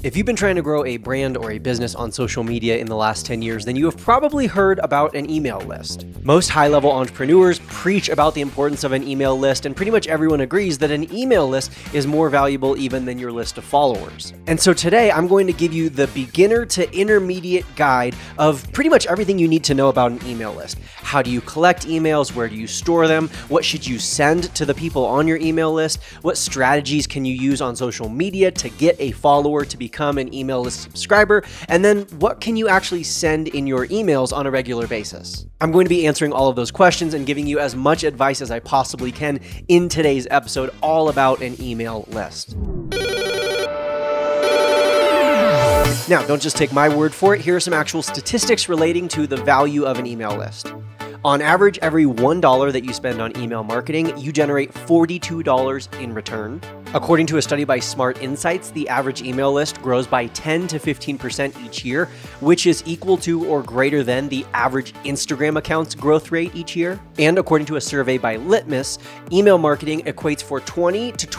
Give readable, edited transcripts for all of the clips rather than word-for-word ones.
If you've been trying to grow a brand or a business on social media in the last 10 years, then you have probably heard about an email list. Most high-level entrepreneurs preach about the importance of an email list, and pretty much everyone agrees that an email list is more valuable even than your list of followers. And so today, I'm going to give you the beginner to intermediate guide of pretty much everything you need to know about an email list. How do you collect emails? Where do you store them? What should you send to the people on your email list? What strategies can you use on social media to get a follower to become an email list subscriber? And then what can you actually send in your emails on a regular basis? I'm going to be answering all of those questions and giving you as much advice as I possibly can in today's episode, all about an email list. Now, don't just take my word for it. Here are some actual statistics relating to the value of an email list. On average, every $1 that you spend on email marketing, you generate $42 in return. According to a study by Smart Insights, the average email list grows by 10 to 15% each year, which is equal to or greater than the average Instagram account's growth rate each year. And according to a survey by Litmus, email marketing equates for 20 to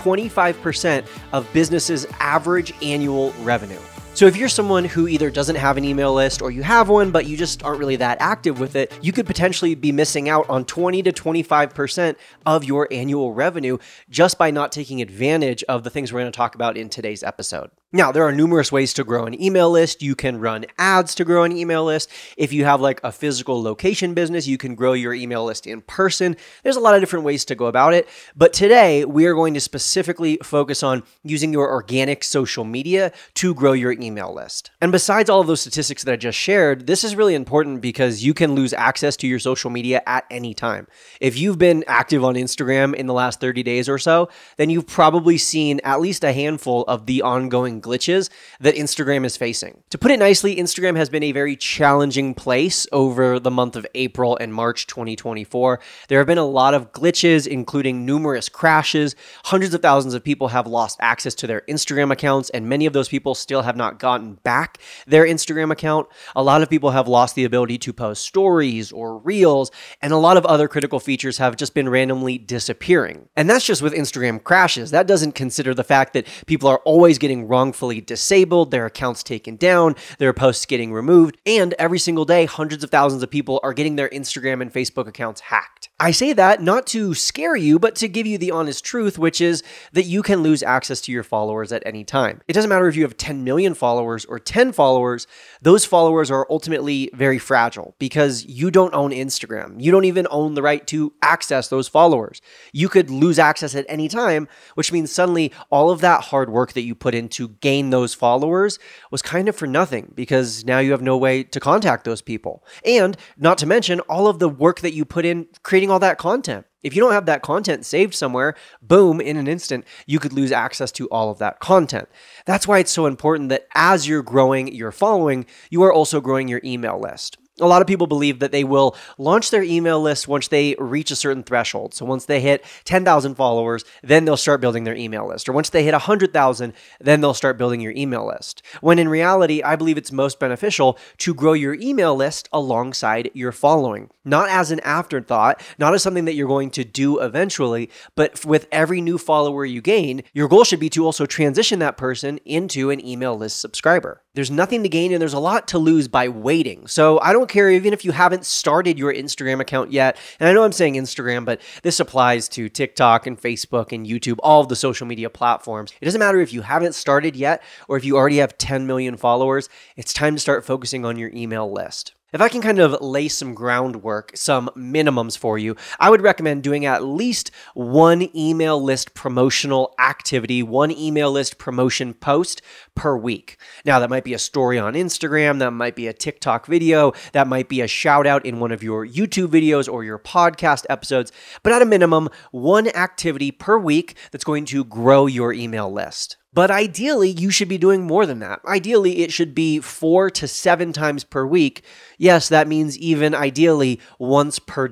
25% of businesses' average annual revenue. So if you're someone who either doesn't have an email list or you have one, but you just aren't really that active with it, you could potentially be missing out on 20 to 25% of your annual revenue just by not taking advantage of the things we're going to talk about in today's episode. Now, there are numerous ways to grow an email list. You can run ads to grow an email list. If you have like a physical location business, you can grow your email list in person. There's a lot of different ways to go about it. But today, we are going to specifically focus on using your organic social media to grow your email list. And besides all of those statistics that I just shared, this is really important because you can lose access to your social media at any time. If you've been active on Instagram in the last 30 days or so, then you've probably seen at least a handful of the ongoing glitches that Instagram is facing. To put it nicely, Instagram has been a very challenging place over the month of April and March 2024. There have been a lot of glitches, including numerous crashes. Hundreds of thousands of people have lost access to their Instagram accounts, and many of those people still have not gotten back their Instagram account. A lot of people have lost the ability to post stories or reels, and a lot of other critical features have just been randomly disappearing. And that's just with Instagram crashes. That doesn't consider the fact that people are always getting wrongfully disabled, their accounts taken down, their posts getting removed, and every single day, hundreds of thousands of people are getting their Instagram and Facebook accounts hacked. I say that not to scare you, but to give you the honest truth, which is that you can lose access to your followers at any time. It doesn't matter if you have 10 million followers or 10 followers, those followers are ultimately very fragile because you don't own Instagram. You don't even own the right to access those followers. You could lose access at any time, which means suddenly all of that hard work that you put in to gain those followers was kind of for nothing because now you have no way to contact those people. And not to mention all of the work that you put in creating all that content. If you don't have that content saved somewhere, boom, in an instant, you could lose access to all of that content. That's why it's so important that as you're growing your following, you are also growing your email list. A lot of people believe that they will launch their email list once they reach a certain threshold. So once they hit 10,000 followers, then they'll start building their email list. Or once they hit 100,000, then they'll start building your email list. When in reality, I believe it's most beneficial to grow your email list alongside your following. Not as an afterthought, not as something that you're going to do eventually, but with every new follower you gain, your goal should be to also transition that person into an email list subscriber. There's nothing to gain and there's a lot to lose by waiting. So I don't care even if you haven't started your Instagram account yet. And I know I'm saying Instagram, but this applies to TikTok and Facebook and YouTube, all of the social media platforms. It doesn't matter if you haven't started yet or if you already have 10 million followers, it's time to start focusing on your email list. If I can kind of lay some groundwork, some minimums for you, I would recommend doing at least one email list promotional activity, one email list promotion post per week. Now, that might be a story on Instagram, that might be a TikTok video, that might be a shout out in one of your YouTube videos or your podcast episodes, but at a minimum, one activity per week that's going to grow your email list. But ideally, you should be doing more than that. Ideally, it should be 4 to 7 times per week. Yes, that means even ideally once per day.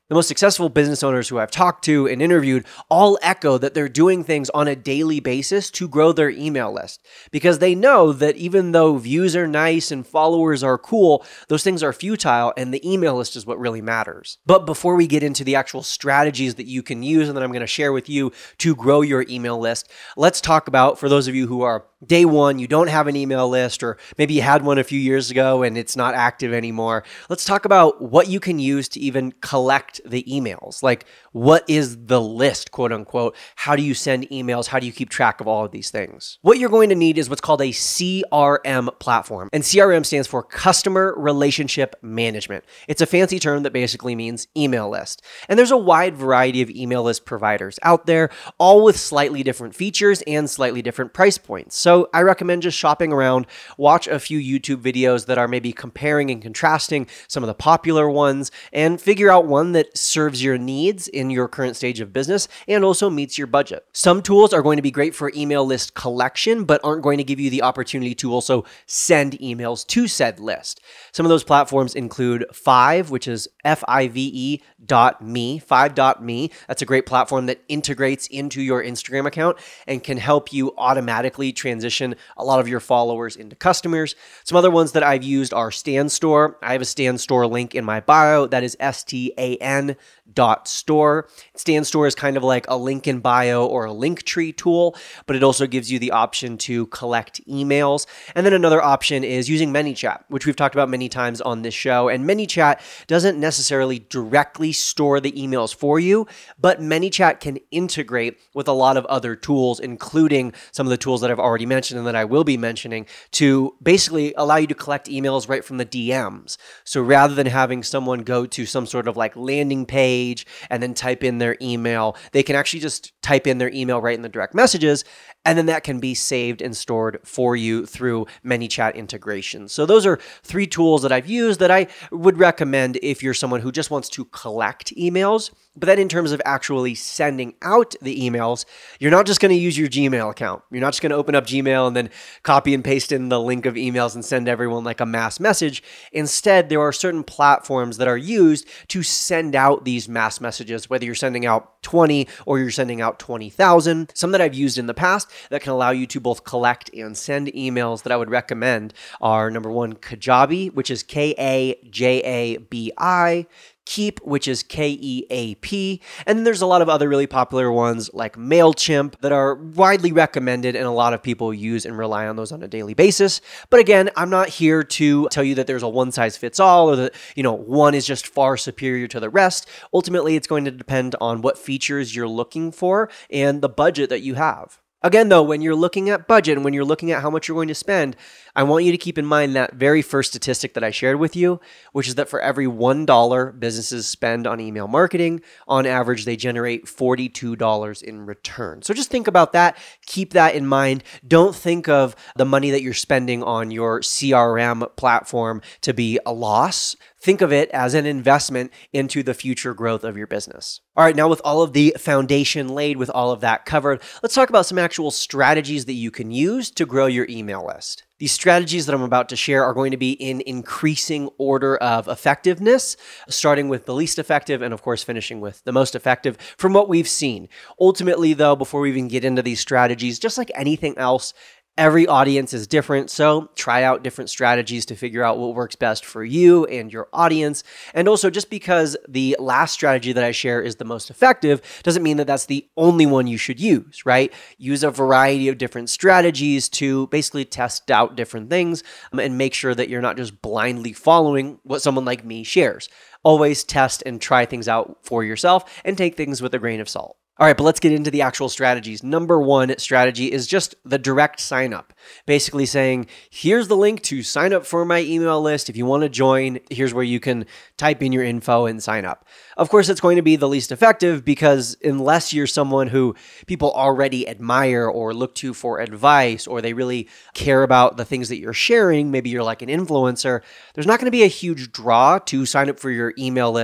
The most successful business owners who I've talked to and interviewed all echo that they're doing things on a daily basis to grow their email list because they know that even though views are nice and followers are cool, those things are futile and the email list is what really matters. But before we get into the actual strategies that you can use and that I'm going to share with you to grow your email list, let's talk about, for those of you who are day one, you don't have an email list, or maybe you had one a few years ago and it's not active anymore. Let's talk about what you can use to even collect the emails. Like, what is the list, quote unquote? How do you send emails? How do you keep track of all of these things? What you're going to need is what's called a CRM platform. And CRM stands for Customer Relationship Management. It's a fancy term that basically means email list. And there's a wide variety of email list providers out there, all with slightly different features and slightly different price points. So I recommend just shopping around, watch a few YouTube videos that are maybe comparing and contrasting some of the popular ones, and figure out one that serves your needs in your current stage of business and also meets your budget. Some tools are going to be great for email list collection, but aren't going to give you the opportunity to also send emails to said list. Some of those platforms include Five, which is Five.me, Five.me. That's a great platform that integrates into your Instagram account and can help you automatically transition a lot of your followers into customers. Some other ones that I've used are StanStore. I have a StanStore link in my bio. That is STAN.store. StanStore is kind of like a link in bio or a Linktree tool, but it also gives you the option to collect emails. And then another option is using ManyChat, which we've talked about many times on this show. And ManyChat doesn't necessarily directly store the emails for you, but ManyChat can integrate with a lot of other tools, including some of the tools that I've already mentioned and that I will be mentioning, to basically allow you to collect emails right from the DMs. So rather than having someone go to some sort of like landing page and then type in their email, they can actually just type in their email right in the direct messages, and then that can be saved and stored for you through ManyChat integration. So those are three tools that I've used that I would recommend if you're someone who just wants to collect emails. But then in terms of actually sending out the emails, you're not just going to use your Gmail account. You're not just going to open up Gmail and then copy and paste in the link of emails and send everyone like a mass message. Instead, there are certain platforms that are used to send out these mass messages, whether you're sending out 20 or you're sending out 20,000. Some that I've used in the past that can allow you to both collect and send emails that I would recommend are, number one, Kajabi, which is Kajabi, Keep, which is Keap, and then there's a lot of other really popular ones like MailChimp that are widely recommended, and a lot of people use and rely on those on a daily basis. But again, I'm not here to tell you that there's a one-size-fits-all or that, one is just far superior to the rest. Ultimately, it's going to depend on what features you're looking for and the budget that you have. Again, though, when you're looking at budget and when you're looking at how much you're going to spend, I want you to keep in mind that very first statistic that I shared with you, which is that for every $1 businesses spend on email marketing, on average, they generate $42 in return. So just think about that. Keep that in mind. Don't think of the money that you're spending on your CRM platform to be a loss. Think of it as an investment into the future growth of your business. All right, now with all of the foundation laid, with all of that covered, let's talk about some actual strategies that you can use to grow your email list. These strategies that I'm about to share are going to be in increasing order of effectiveness, starting with the least effective and, of course, finishing with the most effective from what we've seen. Ultimately, though, before we even get into these strategies, just like anything else, every audience is different, so try out different strategies to figure out what works best for you and your audience. And also, just because the last strategy that I share is the most effective doesn't mean that that's the only one you should use, right? Use a variety of different strategies to basically test out different things and make sure that you're not just blindly following what someone like me shares. Always test and try things out for yourself and take things with a grain of salt. All right, but let's get into the actual strategies. Number one strategy is just the direct sign up. Basically saying, here's the link to sign up for my email list. If you want to join, here's where you can type in your info and sign up. Of course, it's going to be the least effective because unless you're someone who people already admire or look to for advice, or they really care about the things that you're sharing, maybe you're like an influencer, there's not going to be a huge draw to sign up for your email list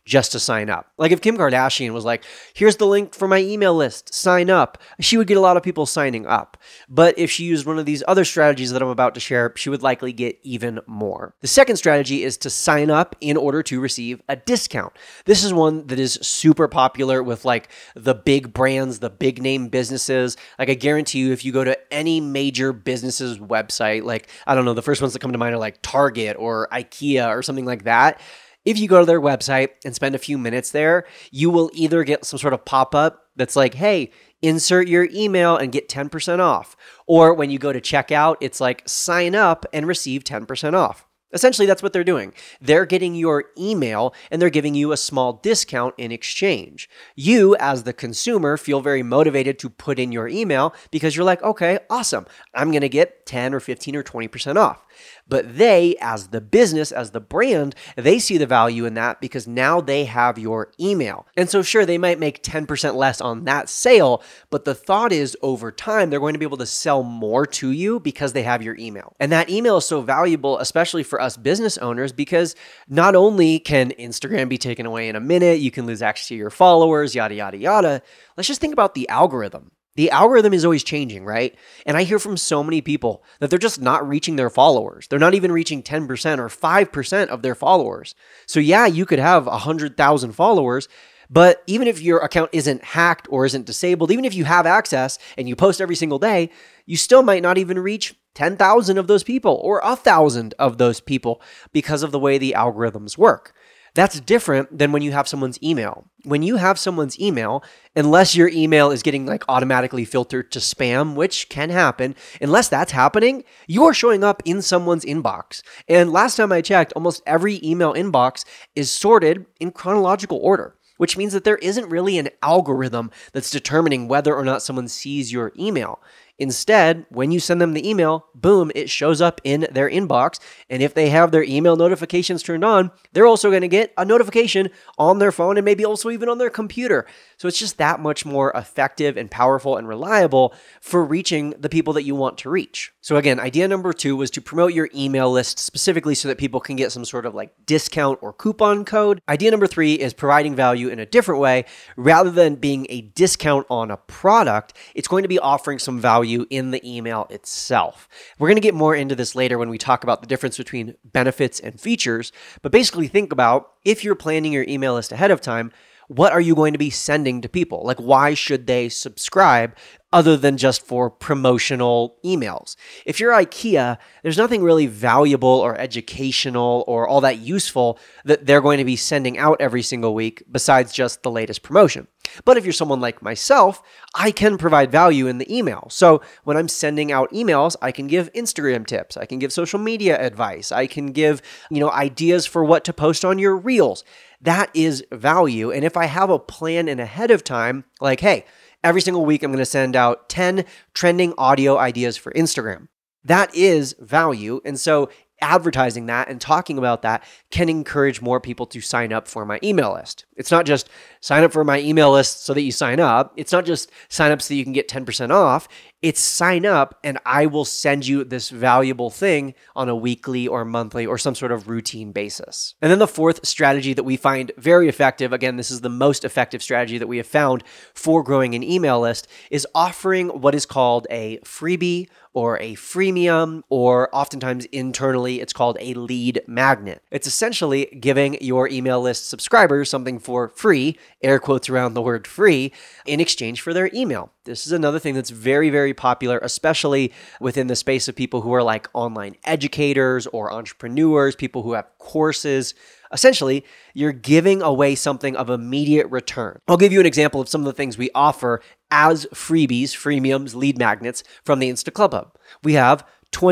just to sign up. Like if Kim Kardashian was like, here's the link for my email list, sign up, she would get a lot of people signing up. But if she used one of these other strategies that I'm about to share, she would likely get even more. The second strategy is to sign up in order to receive a discount. This is one that is super popular with like the big brands, the big name businesses. Like I guarantee you, if you go to any major business's website, like, I don't know, the first ones that come to mind are like Target or IKEA or something like that. If you go to their website and spend a few minutes there, you will either get some sort of pop-up that's like, hey, insert your email and get 10% off. Or when you go to checkout, it's like, sign up and receive 10% off. Essentially, that's what they're doing. They're getting your email and they're giving you a small discount in exchange. You, as the consumer, feel very motivated to put in your email because you're like, okay, awesome. I'm going to get 10 or 15 or 20% off. But they, as the business, as the brand, they see the value in that because now they have your email. And so sure, they might make 10% less on that sale, but the thought is over time, they're going to be able to sell more to you because they have your email. And that email is so valuable, especially for us business owners, because not only can Instagram be taken away in a minute, you can lose access to your followers, yada, yada, yada. Let's just think about the algorithm. The algorithm is always changing, right? And I hear from so many people that they're just not reaching their followers. They're not even reaching 10% or 5% of their followers. So yeah, you could have 100,000 followers, but even if your account isn't hacked or isn't disabled, even if you have access and you post every single day, you still might not even reach 10,000 of those people or 1,000 of those people because of the way the algorithms work. That's different than when you have someone's email. When you have someone's email, unless your email is getting like automatically filtered to spam, which can happen, unless that's happening, you are showing up in someone's inbox. And last time I checked, almost every email inbox is sorted in chronological order, which means that there isn't really an algorithm that's determining whether or not someone sees your email. Instead, when you send them the email, boom, it shows up in their inbox. And if they have their email notifications turned on, they're also going to get a notification on their phone and maybe also even on their computer. So it's just that much more effective and powerful and reliable for reaching the people that you want to reach. So again, idea number 2 was to promote your email list specifically so that people can get some sort of like discount or coupon code. Idea number 3 is providing value in a different way. Rather than being a discount on a product, it's going to be offering some value in the email itself. We're going to get more into this later when we talk about the difference between benefits and features, but basically think about if you're planning your email list ahead of time, what are you going to be sending to people? Like, why should they subscribe other than just for promotional emails? If you're IKEA, there's nothing really valuable or educational or all that useful that they're going to be sending out every single week besides just the latest promotion. But if you're someone like myself, I can provide value in the email. So when I'm sending out emails, I can give Instagram tips. I can give social media advice. I can give, ideas for what to post on your reels. That is value. And if I have a plan in ahead of time, like, hey, every single week I'm going to send out 10 trending audio ideas for Instagram. That is value. And so advertising that and talking about that can encourage more people to sign up for my email list. It's not just sign up for my email list so that you sign up. It's not just sign up so that you can get 10% off. It's sign up and I will send you this valuable thing on a weekly or monthly or some sort of routine basis. And then the fourth strategy that we find very effective, again, this is the most effective strategy that we have found for growing an email list, is offering what is called a freebie or a freemium, or oftentimes internally, it's called a lead magnet. It's essentially giving your email list subscribers something for free, air quotes around the word free, in exchange for their email. This is another thing that's very, very popular, especially within the space of people who are like online educators or entrepreneurs, people who have courses. Essentially, you're giving away something of immediate return. I'll give you an example of some of the things we offer as freebies, freemiums, lead magnets from the Insta Club Hub. We have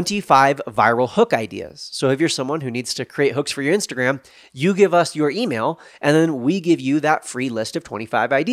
25 viral hook ideas. So if you're someone who needs to create hooks for your Instagram, you give us your email and then we give you that free list of 25 ideas.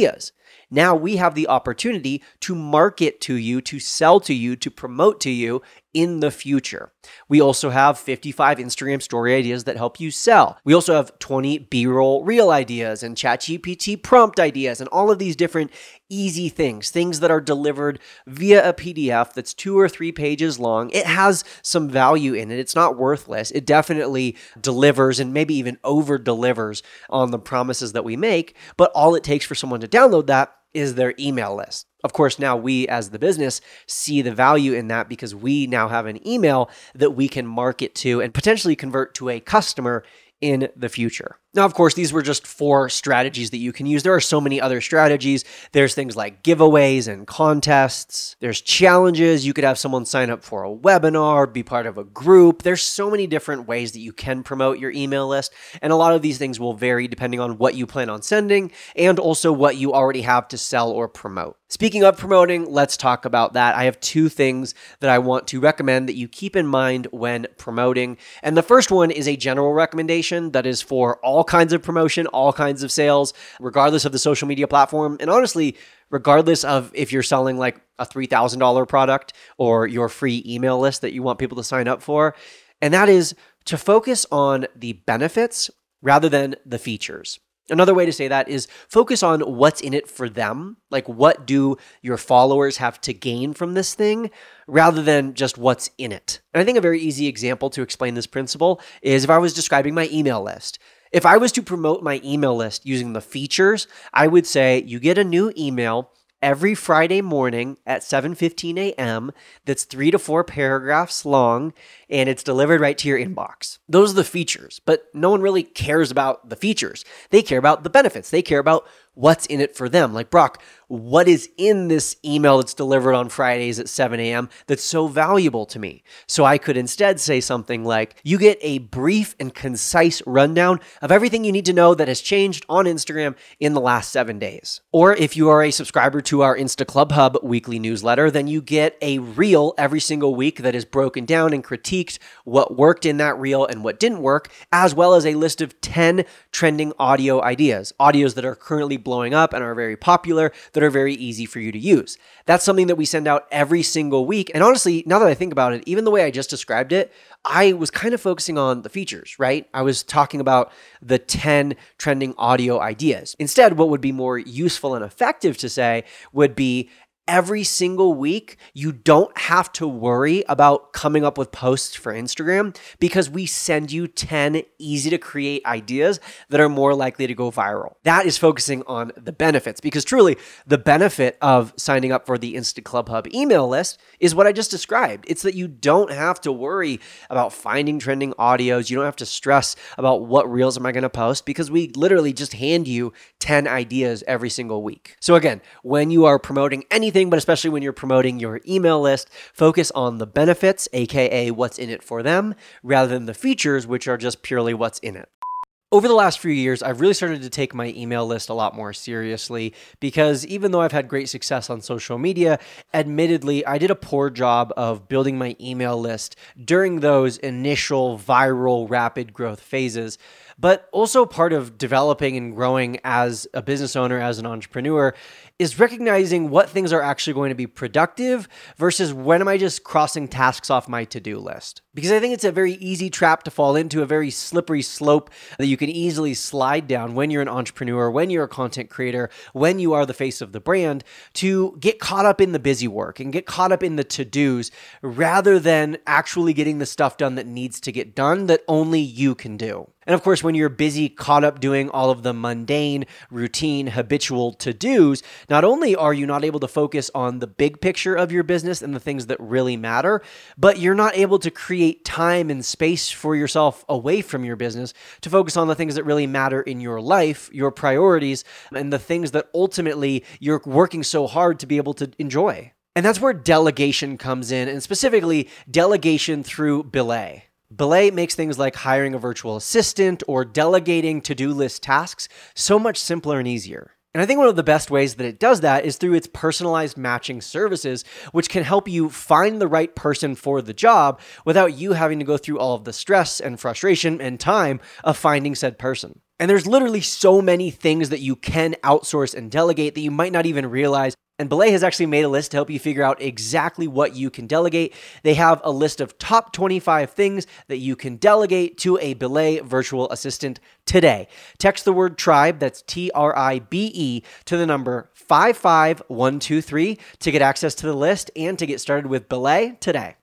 Now we have the opportunity to market to you, to sell to you, to promote to you in the future. We also have 55 Instagram story ideas that help you sell. We also have 20 B-roll reel ideas and ChatGPT prompt ideas and all of these different easy things that are delivered via a PDF that's 2 or 3 pages long. It has some value in it. It's not worthless. It definitely delivers and maybe even over delivers on the promises that we make, but all it takes for someone to download that is their email list. Of course, now we as the business see the value in that because we now have an email that we can market to and potentially convert to a customer in the future. Now, of course, these were just 4 strategies that you can use. There are so many other strategies. There's things like giveaways and contests. There's challenges. You could have someone sign up for a webinar, be part of a group. There's so many different ways that you can promote your email list. And a lot of these things will vary depending on what you plan on sending and also what you already have to sell or promote. Speaking of promoting, let's talk about that. I have 2 things that I want to recommend that you keep in mind when promoting. And the first one is a general recommendation that is for all kinds of promotion, all kinds of sales, regardless of the social media platform. And honestly, regardless of if you're selling like a $3,000 product or your free email list that you want people to sign up for. And that is to focus on the benefits rather than the features. Another way to say that is focus on what's in it for them. Like, what do your followers have to gain from this thing rather than just what's in it? And I think a very easy example to explain this principle is if I was describing my email list. If I was to promote my email list using the features, I would say you get a new email every Friday morning at 7:15 a.m. that's 3 to 4 paragraphs long, and it's delivered right to your inbox. Those are the features, but no one really cares about the features. They care about the benefits. They care about what's in it for them. Like, Brock, what is in this email that's delivered on Fridays at 7 a.m. that's so valuable to me? So I could instead say something like, you get a brief and concise rundown of everything you need to know that has changed on Instagram in the last 7 days. Or if you are a subscriber to our Insta Club Hub weekly newsletter, then you get a reel every single week that is broken down and critiqued what worked in that reel and what didn't work, as well as a list of 10 trending audios that are currently blowing up and are very popular, that are very easy for you to use. That's something that we send out every single week. And honestly, now that I think about it, even the way I just described it, I was kind of focusing on the features, right? I was talking about the 10 trending audio ideas. Instead, what would be more useful and effective to say would be every single week, you don't have to worry about coming up with posts for Instagram because we send you 10 easy to create ideas that are more likely to go viral. That is focusing on the benefits, because truly the benefit of signing up for the Insta Club Hub email list is what I just described. It's that you don't have to worry about finding trending audios. You don't have to stress about what reels am I going to post, because we literally just hand you 10 ideas every single week. So again, when you are promoting anything, but especially when you're promoting your email list, focus on the benefits, aka what's in it for them, rather than the features, which are just purely what's in it. Over the last few years, I've really started to take my email list a lot more seriously, because even though I've had great success on social media, admittedly, I did a poor job of building my email list during those initial viral rapid growth phases. But also part of developing and growing as a business owner, as an entrepreneur, is recognizing what things are actually going to be productive versus when am I just crossing tasks off my to-do list. Because I think it's a very easy trap to fall into, a very slippery slope that you can easily slide down when you're an entrepreneur, when you're a content creator, when you are the face of the brand, to get caught up in the busy work and get caught up in the to-dos rather than actually getting the stuff done that needs to get done that only you can do. And of course, when you're busy, caught up doing all of the mundane, routine, habitual to-dos, not only are you not able to focus on the big picture of your business and the things that really matter, but you're not able to create time and space for yourself away from your business to focus on the things that really matter in your life, your priorities, and the things that ultimately you're working so hard to be able to enjoy. And that's where delegation comes in, and specifically delegation through Belay. Belay makes things like hiring a virtual assistant or delegating to-do list tasks so much simpler and easier. And I think one of the best ways that it does that is through its personalized matching services, which can help you find the right person for the job without you having to go through all of the stress and frustration and time of finding said person. And there's literally so many things that you can outsource and delegate that you might not even realize. And Belay has actually made a list to help you figure out exactly what you can delegate. They have a list of top 25 things that you can delegate to a Belay virtual assistant today. Text the word tribe, that's TRIBE, to the number 55123 to get access to the list and to get started with Belay today.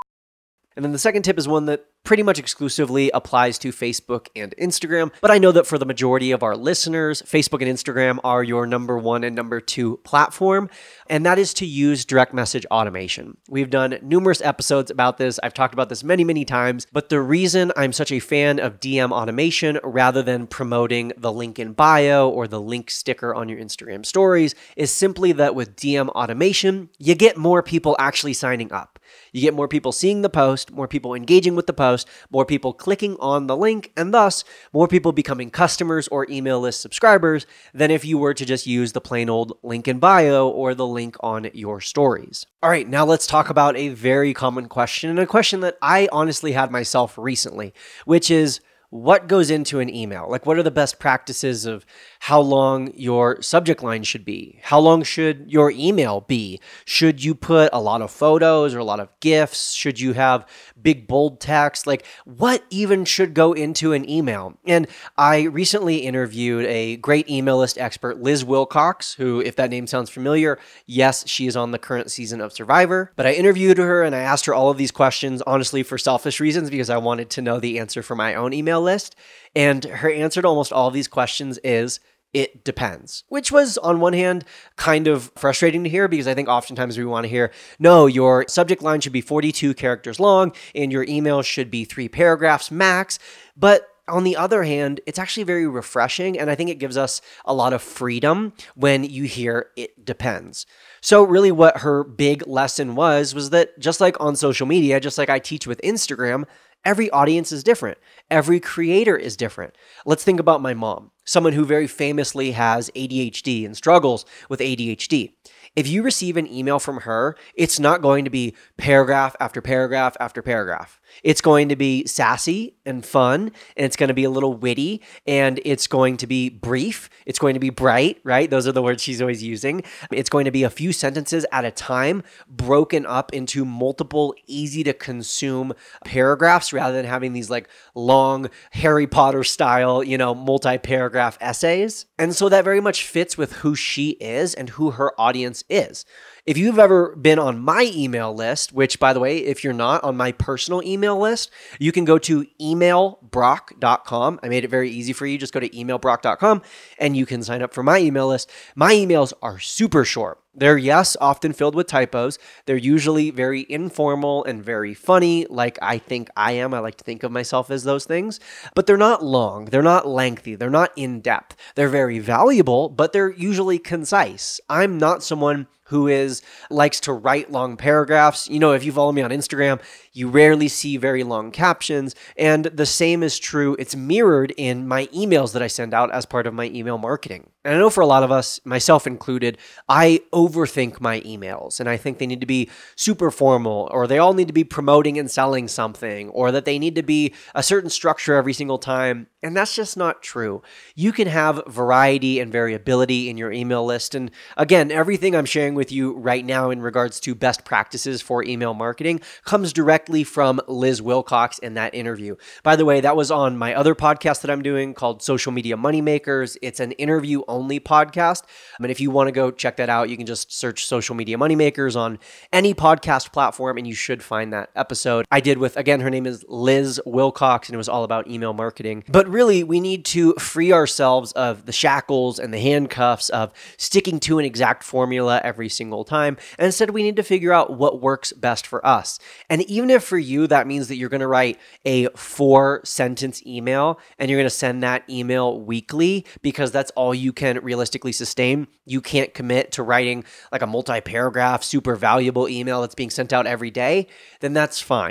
And then the second tip is one that pretty much exclusively applies to Facebook and Instagram. But I know that for the majority of our listeners, Facebook and Instagram are your number one and number two platform, and that is to use direct message automation. We've done numerous episodes about this. I've talked about this many, many times, but the reason I'm such a fan of DM automation rather than promoting the link in bio or the link sticker on your Instagram stories is simply that with DM automation, you get more people actually signing up. You get more people seeing the post, more people engaging with the post, more people clicking on the link, and thus more people becoming customers or email list subscribers than if you were to just use the plain old link in bio or the link on your stories. All right, now let's talk about a very common question, and a question that I honestly had myself recently, which is, what goes into an email? Like, what are the best practices of how long your subject line should be? How long should your email be? Should you put a lot of photos or a lot of GIFs? Should you have big bold text? Like, what even should go into an email? And I recently interviewed a great email list expert, Liz Wilcox, who, if that name sounds familiar, yes, she is on the current season of Survivor. But I interviewed her and I asked her all of these questions, honestly, for selfish reasons, because I wanted to know the answer for my own email list. And her answer to almost all of these questions is, it depends, which was on one hand kind of frustrating to hear, because I think oftentimes we want to hear, no, your subject line should be 42 characters long and your email should be 3 paragraphs max. But on the other hand, it's actually very refreshing, and I think it gives us a lot of freedom when you hear it depends. So really what her big lesson was that just like on social media, just like I teach with Instagram, every audience is different. Every creator is different. Let's think about my mom, someone who very famously has ADHD and struggles with ADHD. If you receive an email from her, it's not going to be paragraph after paragraph after paragraph. It's going to be sassy and fun, and it's going to be a little witty, and it's going to be brief. It's going to be bright, right? Those are the words she's always using. It's going to be a few sentences at a time, broken up into multiple easy to consume paragraphs rather than having these like long Harry Potter style, multi-paragraph essays. And so that very much fits with who she is and who her audience is. If you've ever been on my email list, which by the way, if you're not on my personal email list, you can go to emailbrock.com. I made it very easy for you. Just go to emailbrock.com and you can sign up for my email list. My emails are super short. They're, yes, often filled with typos. They're usually very informal and very funny, like I think I am. I like to think of myself as those things. But they're not long. They're not lengthy. They're not in-depth. They're very valuable, but they're usually concise. I'm not someone who likes to write long paragraphs. If you follow me on Instagram, you rarely see very long captions. And the same is true. It's mirrored in my emails that I send out as part of my email marketing. And I know for a lot of us, myself included, I overthink my emails, and I think they need to be super formal, or they all need to be promoting and selling something, or that they need to be a certain structure every single time. And that's just not true. You can have variety and variability in your email list. And again, everything I'm sharing with you right now in regards to best practices for email marketing comes directly from Liz Wilcox in that interview. By the way, that was on my other podcast that I'm doing called Social Media Moneymakers. It's an interview-only podcast. And if you want to go check that out, you can just search Social Media Moneymakers on any podcast platform, and you should find that episode I did with, again, her name is Liz Wilcox, and it was all about email marketing. But really, we need to free ourselves of the shackles and the handcuffs of sticking to an exact formula every single time. And instead, we need to figure out what works best for us. And even if for you, that means that you're going to write a 4-sentence email and you're going to send that email weekly because that's all you can realistically sustain. You can't commit to writing like a multi-paragraph, super valuable email that's being sent out every day, then that's fine.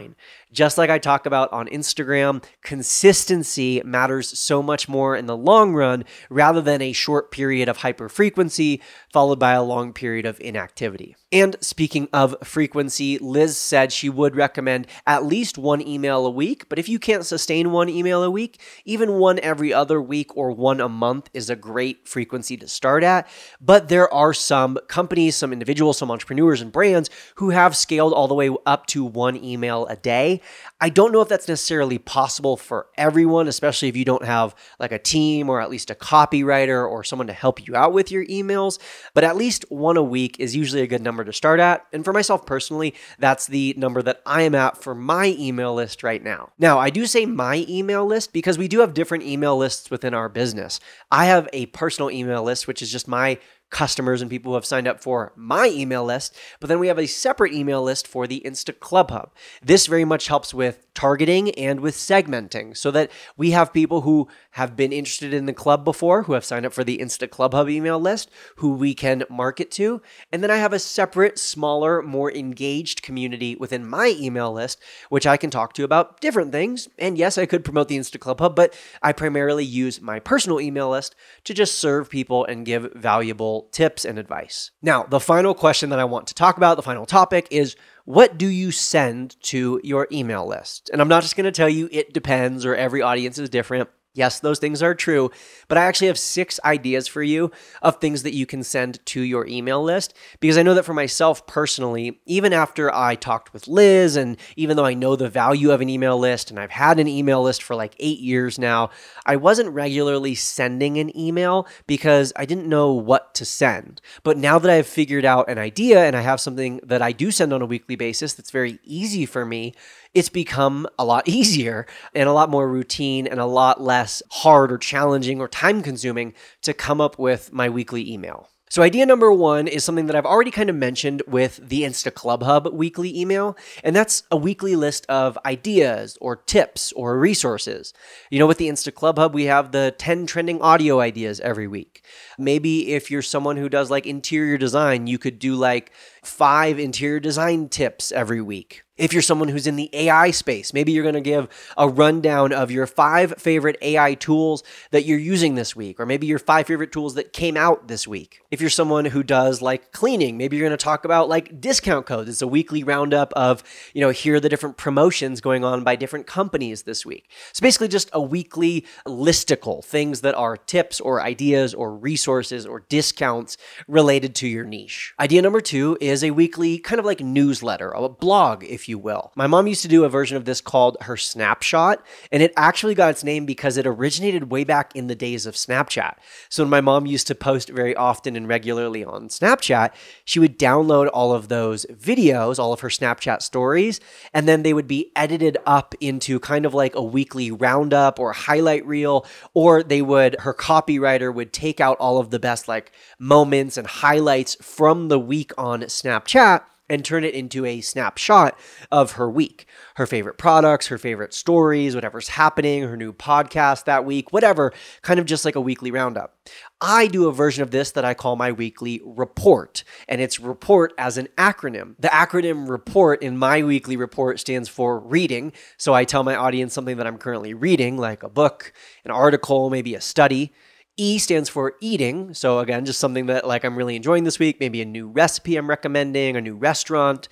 Just like I talk about on Instagram, consistency matters so much more in the long run rather than a short period of hyperfrequency followed by a long period of inactivity. And speaking of frequency, Liz said she would recommend at least one email a week, but if you can't sustain one email a week, even one every other week or one a month is a great frequency to start at. But there are some companies, some individuals, some entrepreneurs and brands who have scaled all the way up to one email a day. I don't know if that's necessarily possible for everyone, especially if you don't have like a team or at least a copywriter or someone to help you out with your emails, but at least one a week is usually a good number to start at. And for myself personally, that's the number that I am at for my email list right now. Now, I do say my email list because we do have different email lists within our business. I have a personal email list, which is just my customers and people who have signed up for my email list, but then we have a separate email list for the Insta Club Hub. This very much helps with targeting and with segmenting so that we have people who have been interested in the club before, who have signed up for the Insta Club Hub email list, who we can market to. And then I have a separate, smaller, more engaged community within my email list, which I can talk to about different things. And yes, I could promote the Insta Club Hub, but I primarily use my personal email list to just serve people and give valuable tips and advice. Now, the final question that I want to talk about, the final topic is, what do you send to your email list? And I'm not just going to tell you it depends or every audience is different. Yes, those things are true, but I actually have 6 ideas for you of things that you can send to your email list, because I know that for myself personally, even after I talked with Liz, and even though I know the value of an email list, and I've had an email list for like 8 years now, I wasn't regularly sending an email because I didn't know what to send. But now that I've figured out an idea and I have something that I do send on a weekly basis that's very easy for me, it's become a lot easier and a lot more routine and a lot less hard or challenging or time consuming to come up with my weekly email. So idea number 1 is something that I've already kind of mentioned with the Insta Club Hub weekly email, and that's a weekly list of ideas or tips or resources. You know, with the Insta Club Hub, we have the 10 trending audio ideas every week. Maybe if you're someone who does like interior design, you could do like 5 interior design tips every week. If you're someone who's in the AI space, maybe you're going to give a rundown of your 5 favorite AI tools that you're using this week, or maybe your 5 favorite tools that came out this week. If you're someone who does like cleaning, maybe you're going to talk about like discount codes. It's a weekly roundup of, here are the different promotions going on by different companies this week. So basically just a weekly listicle, things that are tips or ideas or resources or discounts related to your niche. Idea number 2 is a weekly kind of like newsletter, a blog, if you will. My mom used to do a version of this called her Snapshot, and it actually got its name because it originated way back in the days of Snapchat. So when my mom used to post very often and regularly on Snapchat, she would download all of those videos, all of her Snapchat stories, and then they would be edited up into kind of like a weekly roundup or highlight reel, or her copywriter would take out all of the best like moments and highlights from the week on Snapchat and turn it into a snapshot of her week, her favorite products, her favorite stories, whatever's happening, her new podcast that week, whatever, kind of just like a weekly roundup. I do a version of this that I call my weekly report, and it's report as an acronym. The acronym report in my weekly report stands for reading. So I tell my audience something that I'm currently reading, like a book, an article, maybe a study. E stands for eating. So again, just something that like I'm really enjoying this week, maybe a new recipe I'm recommending, a new restaurant.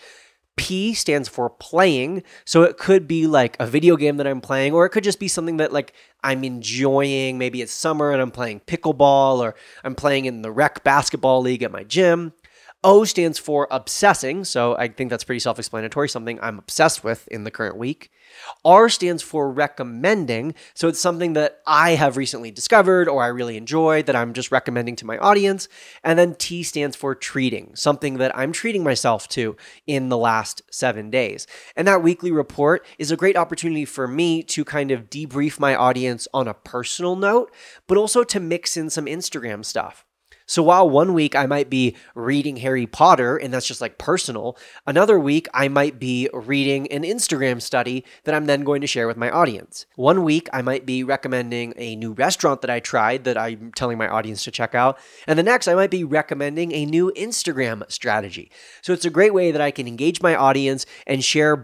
P stands for playing. So it could be like a video game that I'm playing, or it could just be something that like I'm enjoying. Maybe it's summer and I'm playing pickleball, or I'm playing in the rec basketball league at my gym. O stands for obsessing. So I think that's pretty self-explanatory, something I'm obsessed with in the current week. R stands for recommending. So it's something that I have recently discovered or I really enjoy that I'm just recommending to my audience. And then T stands for treating, something that I'm treating myself to in the last 7 days. And that weekly report is a great opportunity for me to kind of debrief my audience on a personal note, but also to mix in some Instagram stuff. So while one week I might be reading Harry Potter, and that's just like personal, another week I might be reading an Instagram study that I'm then going to share with my audience. One week I might be recommending a new restaurant that I tried that I'm telling my audience to check out. And the next I might be recommending a new Instagram strategy. So it's a great way that I can engage my audience and share both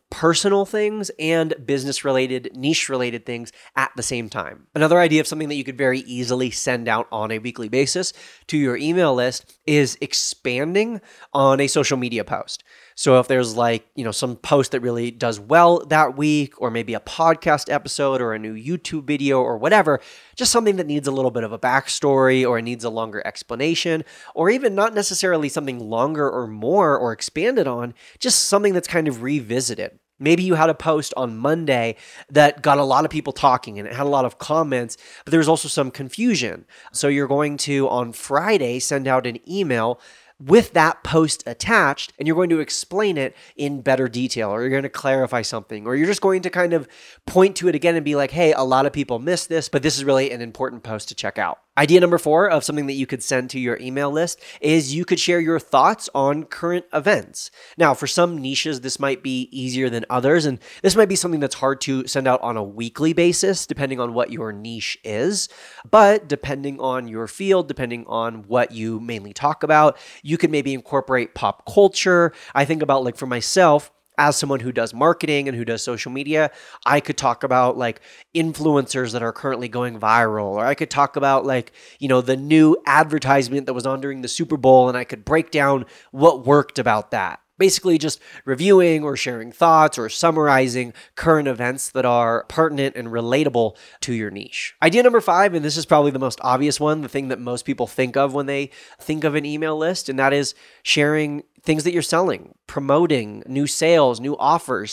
personal things and business-related, niche-related things at the same time. Another idea of something that you could very easily send out on a weekly basis to your email list is expanding on a social media post. So if there's some post that really does well that week, or maybe a podcast episode or a new YouTube video or whatever, just something that needs a little bit of a backstory or it needs a longer explanation, or even not necessarily something longer or more or expanded on, just something that's kind of revisited. Maybe you had a post on Monday that got a lot of people talking and it had a lot of comments, but there was also some confusion. So you're going to, on Friday, send out an email with that post attached, and you're going to explain it in better detail, or you're going to clarify something, or you're just going to kind of point to it again and be like, hey, a lot of people missed this, but this is really an important post to check out. Idea number 4 of something that you could send to your email list is you could share your thoughts on current events. Now, for some niches, this might be easier than others, and this might be something that's hard to send out on a weekly basis, depending on what your niche is. But depending on your field, depending on what you mainly talk about, you could maybe incorporate pop culture. I think about, for myself, as someone who does marketing and who does social media, I could talk about influencers that are currently going viral, or I could talk about the new advertisement that was on during the Super Bowl, and I could break down what worked about that. Basically just reviewing or sharing thoughts or summarizing current events that are pertinent and relatable to your niche. Idea number 5, and this is probably the most obvious one, the thing that most people think of when they think of an email list, and that is sharing things that you're selling, promoting new sales, new offers,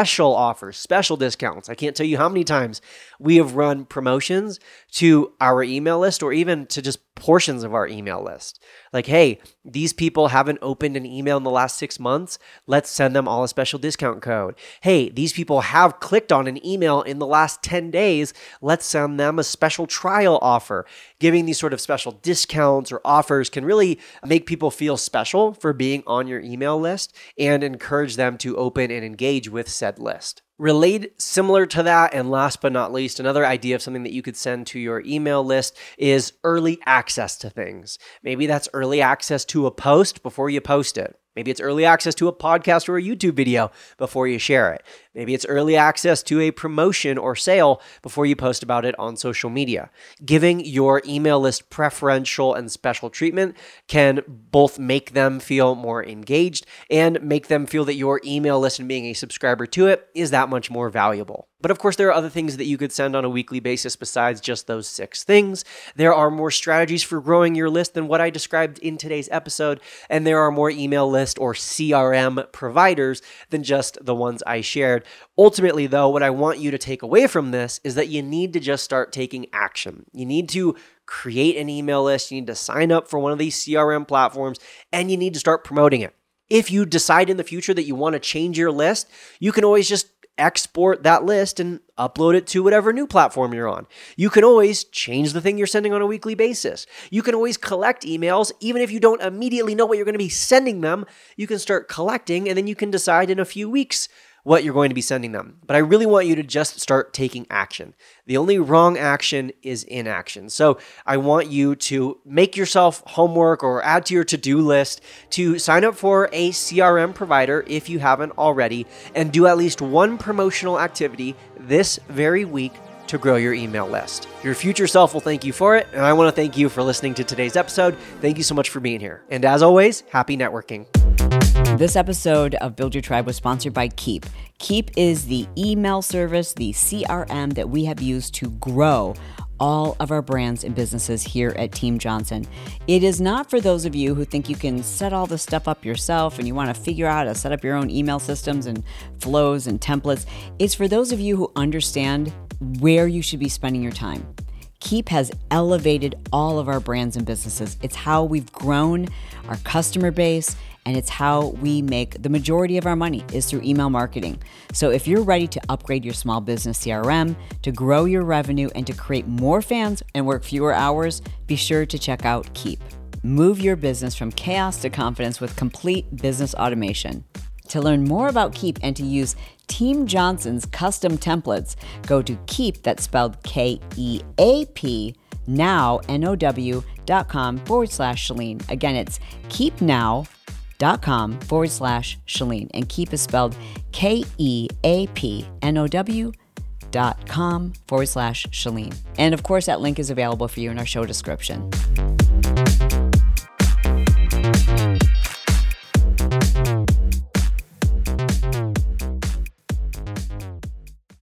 special discounts. I can't tell you how many times we have run promotions to our email list, or even to just portions of our email list. Hey, these people haven't opened an email in the last 6 months. Let's send them all a special discount code. Hey, these people have clicked on an email in the last 10 days. Let's send them a special trial offer. Giving these sort of special discounts or offers can really make people feel special for being on your email list and encourage them to open and engage with said list. Similar to that, and last but not least, another idea of something that you could send to your email list is early access to things. Maybe that's early access to a post before you post it. Maybe it's early access to a podcast or a YouTube video before you share it. Maybe it's early access to a promotion or sale before you post about it on social media. Giving your email list preferential and special treatment can both make them feel more engaged and make them feel that your email list and being a subscriber to it is that much more valuable. But of course, there are other things that you could send on a weekly basis besides just those 6 things. There are more strategies for growing your list than what I described in today's episode, and there are more email list or CRM providers than just the ones I shared. Ultimately, though, what I want you to take away from this is that you need to just start taking action. You need to create an email list, you need to sign up for one of these CRM platforms, and you need to start promoting it. If you decide in the future that you want to change your list, you can always just export that list and upload it to whatever new platform you're on. You can always change the thing you're sending on a weekly basis. You can always collect emails, even if you don't immediately know what you're going to be sending them. You can start collecting, and then you can decide in a few weeks what you're going to be sending them. But I really want you to just start taking action. The only wrong action is inaction. So I want you to make yourself homework or add to your to-do list to sign up for a CRM provider if you haven't already, and do at least one promotional activity this very week to grow your email list. Your future self will thank you for it, and I want to thank you for listening to today's episode. Thank you so much for being here. And as always, happy networking. This episode of Build Your Tribe was sponsored by Keep. Keep is the email service, the CRM that we have used to grow all of our brands and businesses here at Team Johnson. It is not for those of you who think you can set all this stuff up yourself and you want to figure out how to set up your own email systems and flows and templates. It's for those of you who understand where you should be spending your time. Keep has elevated all of our brands and businesses. It's how we've grown our customer base, and it's how we make the majority of our money is through email marketing. So if you're ready to upgrade your small business CRM, to grow your revenue, and to create more fans and work fewer hours, be sure to check out Keep. Move your business from chaos to confidence with complete business automation. To learn more about Keep and to use Team Johnson's custom templates, go to Keep, that's spelled KEAP, now, NOW.com/Chalene. Again, it's keepnow.com/Chalene. keepnow.com/Chalene. And Keep is spelled KEAPNOW.com/Chalene. And of course, that link is available for you in our show description.